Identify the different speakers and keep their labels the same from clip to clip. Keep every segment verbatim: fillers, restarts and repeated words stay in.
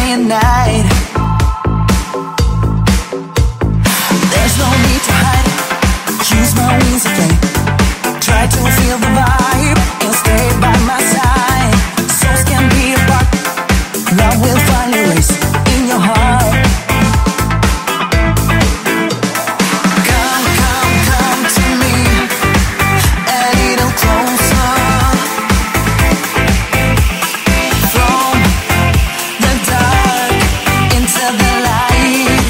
Speaker 1: day and night. There's no need to hide. Use my wings to play. Try to feel the vibe and stay by my side. Souls can be apart. Love will find a place in your heart. Come, come, come to me a little closer. From the dark into the light.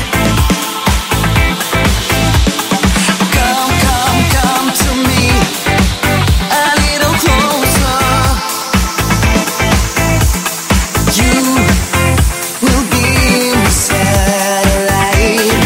Speaker 1: Come, come, come to me a little closer. You will be my satellite.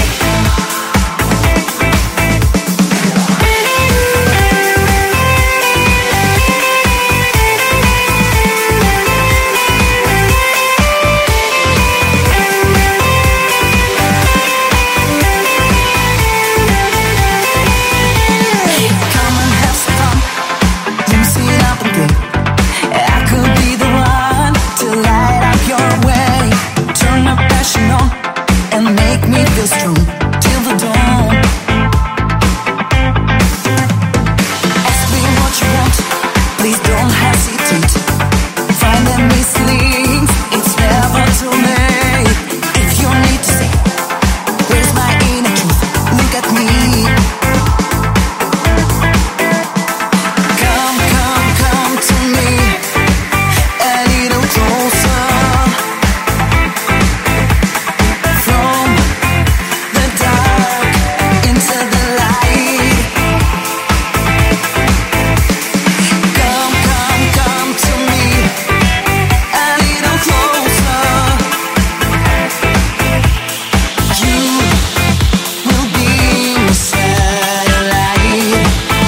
Speaker 1: Come and have some fun. Loosen up and play. I could be the one to light up your way. Turn my passion on and make me feel strong till the dawn. Ask me what you want, please don't hesitate. Find the misleadings, it's never too late. If you need to say, where's my inner truth? Look at me. Come, come, come to me a little closer. From the dark into the light. Come, come, come to me a little closer. You will be my satellite.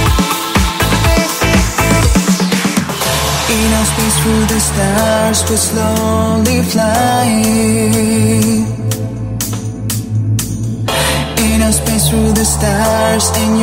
Speaker 1: In our space through the stars, we're slowly flying. In our space through the stars, and